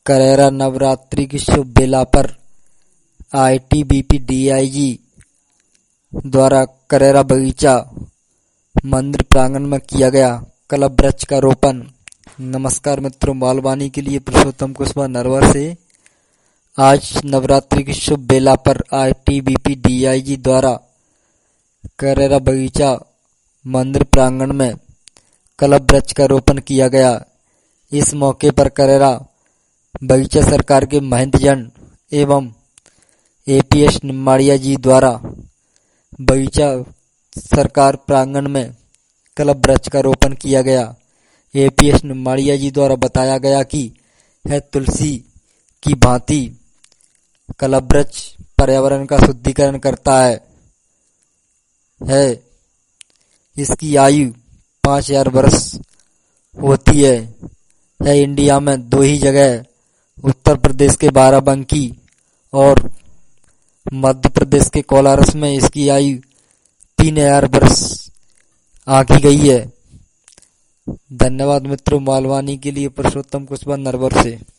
करेरा नवरात्रि की शुभ बेला पर ITBP DIG द्वारा करेरा बगीचा मंदिर प्रांगण में किया गया कल्प वृक्ष का रोपण। नमस्कार मित्रों, मालवानी के लिए पुरुषोत्तम कुशवाहा नरवर से। आज नवरात्रि की शुभ बेला पर आईटीबीपी डीआईजी द्वारा करेरा बगीचा मंदिर प्रांगण में कल्प वृक्ष का रोपण किया गया। इस मौके पर करेरा बगीचा सरकार के महंत जन एवं एपीएस निम्बाड़िया जी द्वारा बगीचा सरकार प्रांगण में कल्प वृक्ष का रोपण किया गया। एपीएस निम्बाड़िया जी द्वारा बताया गया कि यह तुलसी की भांति कल्प वृक्ष पर्यावरण का शुद्धिकरण करता है। इसकी आयु 5000 वर्ष होती है। यह इंडिया में 2 ही जगह, उत्तर प्रदेश के बाराबंकी और मध्य प्रदेश के कोलारस में इसकी आयु 3000 वर्ष आंकी गई है। धन्यवाद मित्रों, मालवानी के लिए पुरुषोत्तम कुशवाहा नरवर से।